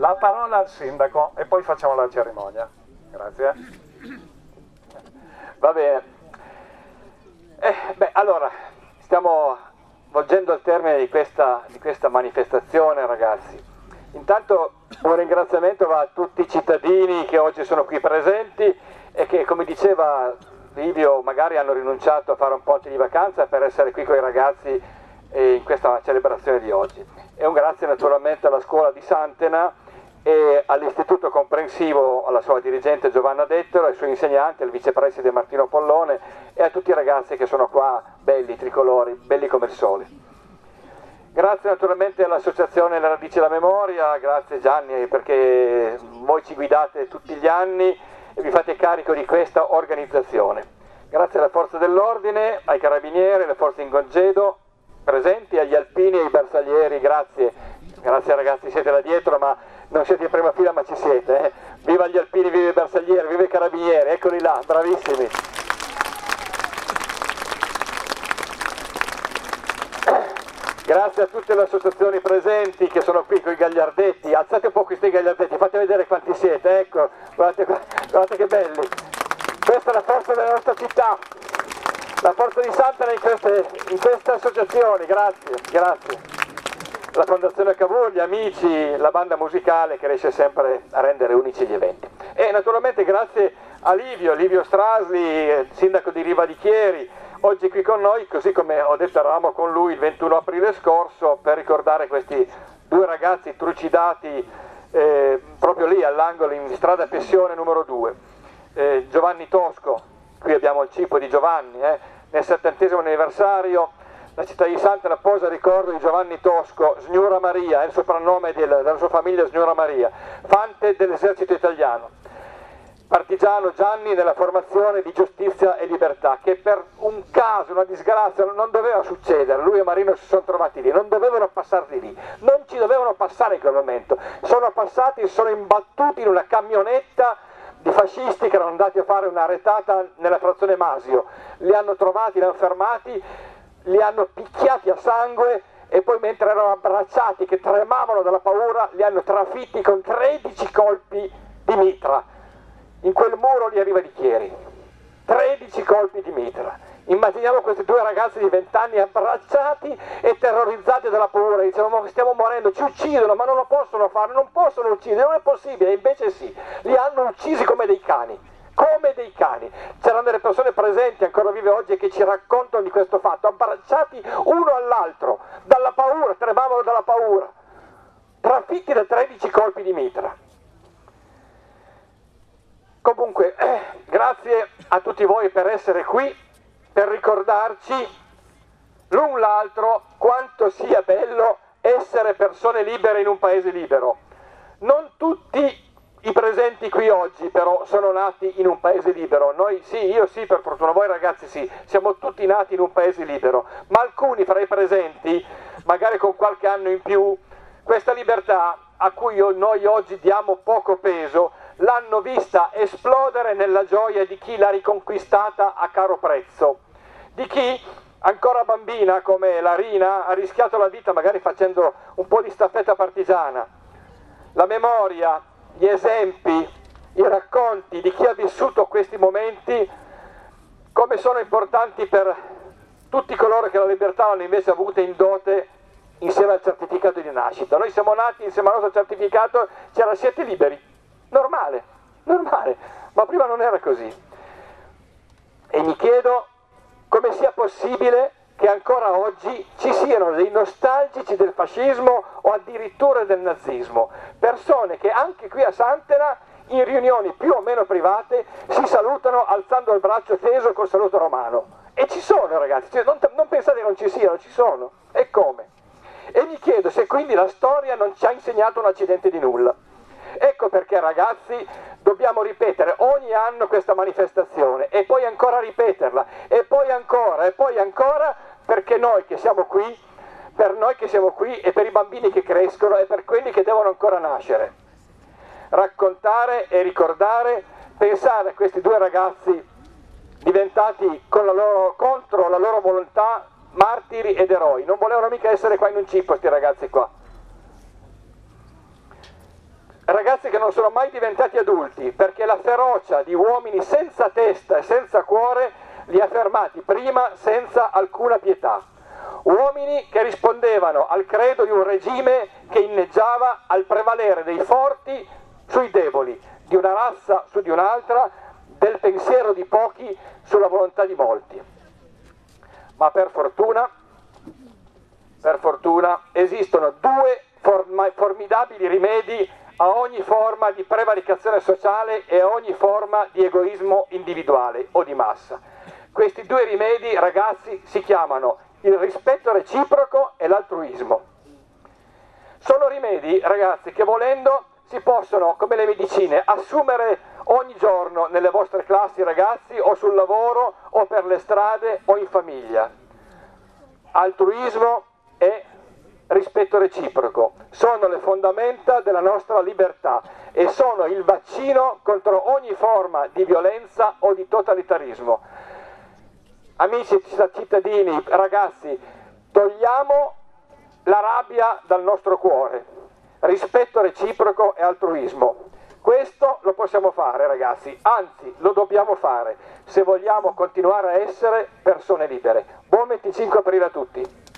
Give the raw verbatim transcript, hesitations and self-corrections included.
la parola al sindaco e poi facciamo la cerimonia. Grazie. Va bene. Eh, beh, allora, stiamo volgendo al termine di questa, di questa manifestazione, ragazzi. Intanto un ringraziamento va a tutti i cittadini che oggi sono qui presenti e che, come diceva Livio, magari hanno rinunciato a fare un ponte di vacanza per essere qui con i ragazzi in questa celebrazione di oggi. E un grazie naturalmente alla scuola di Santena e all'istituto comprensivo, alla sua dirigente Giovanna Dettero, ai suoi insegnanti, al vicepreside Martino Pollone e a tutti i ragazzi che sono qua, belli, tricolori, belli come il sole. Grazie naturalmente all'associazione Le Radici della Memoria, grazie Gianni perché voi ci guidate tutti gli anni e vi fate carico di questa organizzazione. Grazie alla Forza dell'Ordine, ai Carabinieri, alle Forze in congedo presenti, agli alpini e ai bersaglieri, grazie, grazie ragazzi, siete là dietro ma non siete in prima fila ma ci siete, eh? Viva gli alpini, viva i bersaglieri, viva i Carabinieri, eccoli là, bravissimi. Grazie a tutte le associazioni presenti che sono qui con i gagliardetti, alzate un po' questi gagliardetti, fate vedere quanti siete, ecco, guardate, guardate che belli. Questa è la forza della nostra città, la forza di Santena in queste, in queste associazioni, grazie, grazie. La Fondazione Cavour, gli amici, la banda musicale che riesce sempre a rendere unici gli eventi. E naturalmente grazie a Livio, Livio Strasli, sindaco di Riva di Chieri, oggi qui con noi, così come ho detto eravamo con lui il ventuno aprile scorso per ricordare questi due ragazzi trucidati eh, proprio lì all'angolo in strada Pessione numero due. Eh, Giovanni Tosco, qui abbiamo il cibo di Giovanni, eh, nel settantesimo anniversario la città di Santena posa il ricordo di Giovanni Tosco, Signora Maria, è il soprannome del, della sua famiglia Signora Maria, fante dell'esercito italiano. Partigiano Gianni nella formazione di Giustizia e Libertà, che per un caso, una disgrazia, non doveva succedere, lui e Marino si sono trovati lì, non dovevano passarli lì, non ci dovevano passare in quel momento, sono passati, sono imbattuti in una camionetta di fascisti che erano andati a fare una retata nella frazione Masio, li hanno trovati, li hanno fermati, li hanno picchiati a sangue e poi mentre erano abbracciati che tremavano dalla paura li hanno trafitti con tredici colpi di mitra. In quel muro lì a Riva di Chieri, tredici colpi di mitra. Immaginiamo questi due ragazzi di vent'anni abbracciati e terrorizzati dalla paura, dicevano stiamo morendo, ci uccidono, ma non lo possono fare, non possono uccidere, non è possibile, e invece sì, li hanno uccisi come dei cani, come dei cani. C'erano delle persone presenti, ancora vive oggi, che ci raccontano di questo fatto, abbracciati uno all'altro, dalla paura, tremavano dalla paura, trafitti da tredici colpi di mitra. Comunque, eh, grazie a tutti voi per essere qui, per ricordarci l'un l'altro quanto sia bello essere persone libere in un paese libero. Non tutti i presenti qui oggi però sono nati in un paese libero, noi sì, io sì per fortuna, voi ragazzi sì, siamo tutti nati in un paese libero, ma alcuni fra i presenti, magari con qualche anno in più, questa libertà a cui io, noi oggi diamo poco peso, l'hanno vista esplodere nella gioia di chi l'ha riconquistata a caro prezzo, di chi ancora bambina come Larina ha rischiato la vita magari facendo un po' di staffetta partigiana. La memoria, gli esempi, i racconti di chi ha vissuto questi momenti come sono importanti per tutti coloro che la libertà l'hanno invece avuta in dote insieme al certificato di nascita. Noi siamo nati insieme al nostro certificato, c'era siete liberi, normale, normale, ma prima non era così. E mi chiedo come sia possibile che ancora oggi ci siano dei nostalgici del fascismo o addirittura del nazismo, persone che anche qui a Santena in riunioni più o meno private si salutano alzando il braccio teso col saluto romano. E ci sono ragazzi, cioè, non, non pensate che non ci siano, ci sono, e come? E mi chiedo se quindi la storia non ci ha insegnato un accidente di nulla. Ecco perché ragazzi dobbiamo ripetere ogni anno questa manifestazione e poi ancora ripeterla e poi ancora e poi ancora, perché noi che siamo qui, per noi che siamo qui e per i bambini che crescono e per quelli che devono ancora nascere. Raccontare e ricordare, pensare a questi due ragazzi diventati con la loro, contro la loro volontà martiri ed eroi, non volevano mica essere qua in un cippo sti ragazzi qua. ragazzi che non sono mai diventati adulti, perché la ferocia di uomini senza testa e senza cuore li ha fermati prima senza alcuna pietà. Uomini che rispondevano al credo di un regime che inneggiava al prevalere dei forti sui deboli, di una razza su di un'altra, del pensiero di pochi sulla volontà di molti. Ma per fortuna, per fortuna esistono due formidabili rimedi a ogni forma di prevaricazione sociale e a ogni forma di egoismo individuale o di massa. Questi due rimedi, ragazzi, si chiamano il rispetto reciproco e l'altruismo. Sono rimedi, ragazzi, che volendo si possono, come le medicine, assumere ogni giorno nelle vostre classi, ragazzi, o sul lavoro, o per le strade, o in famiglia. Altruismo e rispetto reciproco sono le fondamenta della nostra libertà e sono il vaccino contro ogni forma di violenza o di totalitarismo. Amici cittadini, ragazzi, togliamo la rabbia dal nostro cuore, rispetto reciproco e altruismo. Questo lo possiamo fare, ragazzi, anzi lo dobbiamo fare se vogliamo continuare a essere persone libere. Buon venticinque aprile a tutti!